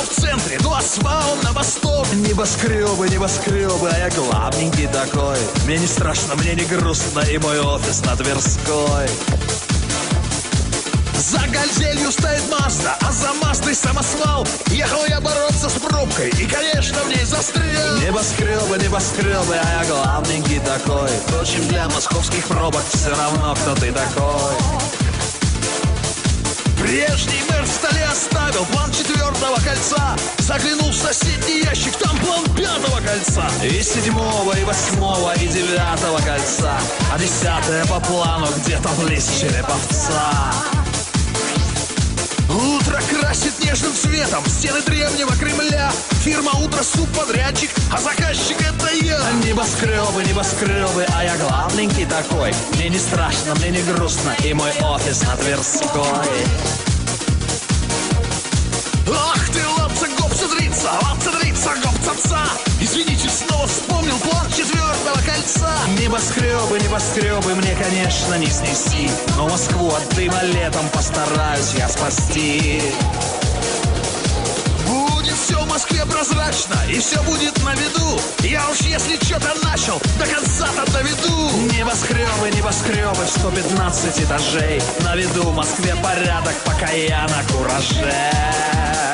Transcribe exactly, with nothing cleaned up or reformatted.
в центре, ну а свал на восток. Небоскребы, небоскребы, а я главненький такой. Мне не страшно, мне не грустно, и мой офис на Тверской. За газелью стоит Мазда, а за Маздой самосвал. Ехал я бороться с пробкой и, конечно, в ней застрял. Небоскребы, небоскребы, а я главненький такой. Впрочем, для московских пробок все равно, кто ты такой. Прежний мэр в столе оставил план четвертого кольца. Заглянул в соседний ящик, там план пятого кольца. И седьмого, и восьмого, и девятого кольца. А десятое по плану где-то близ Череповца. Утро красит нежным цветом стены древнего Кремля. Фирма «Утро субподрядчик», а заказчик это я. Небоскребы, небоскребы, а я главненький такой. Мне не страшно, мне не грустно, и мой офис на Тверской. Ах ты, лапца, гопца, дрица, лапца, дрица, гопца, ца. Извините, снова вспомнил план четвертого кольца. Небоскребы, небоскребы, мне, конечно, не снести, но Москву от дыма летом постараюсь я спасти. Будет все в Москве прозрачно, и все будет на виду. Я уж если что-то начал, до конца-то доведу. Небоскребы, небоскребы, сто пятнадцать этажей. На виду в Москве порядок, пока я на кураже.